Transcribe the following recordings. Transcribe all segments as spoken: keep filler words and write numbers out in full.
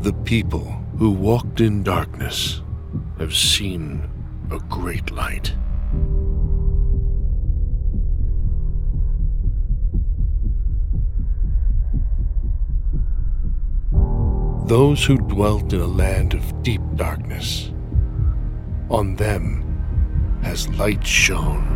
The people who walked in darkness have seen a great light. Those who dwelt in a land of deep darkness, on them has light shone.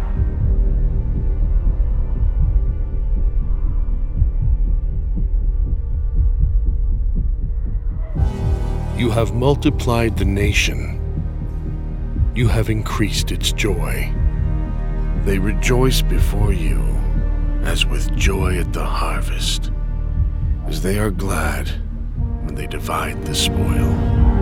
You have multiplied the nation. You have increased its joy. They rejoice before you as with joy at the harvest, as they are glad when they divide the spoil.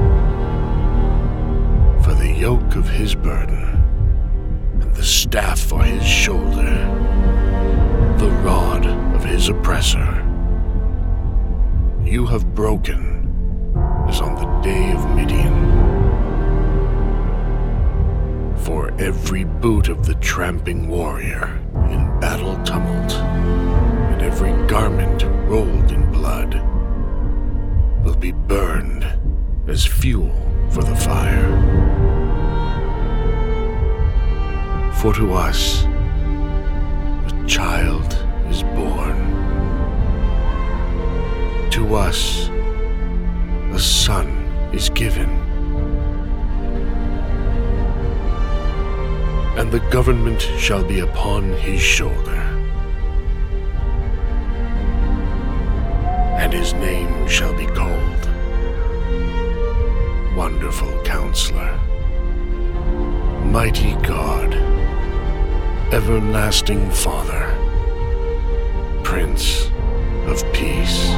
For the yoke of his burden and the staff for his shoulder, the rod of his oppressor, you have broken as on the day of Midian. For every boot of the tramping warrior in battle tumult, and every garment rolled in blood, will be burned as fuel for the fire. For to us a child is born. To us a son is given, and the government shall be upon his shoulder, and his name shall be called Wonderful Counselor, Mighty God, Everlasting Father, Prince of Peace.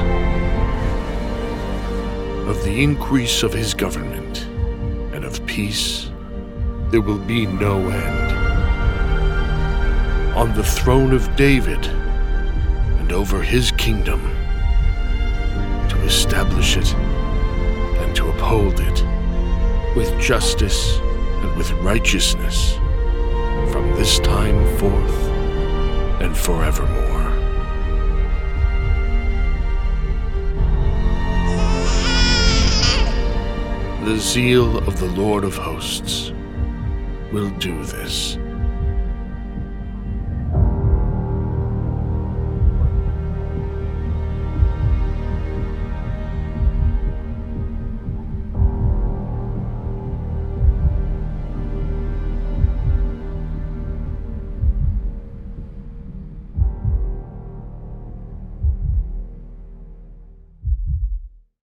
Of the increase of his government and of peace there will be no end. On the throne of David and over his kingdom, to establish it and to uphold it with justice and with righteousness from this time forth and forevermore. The zeal of the Lord of hosts will do this.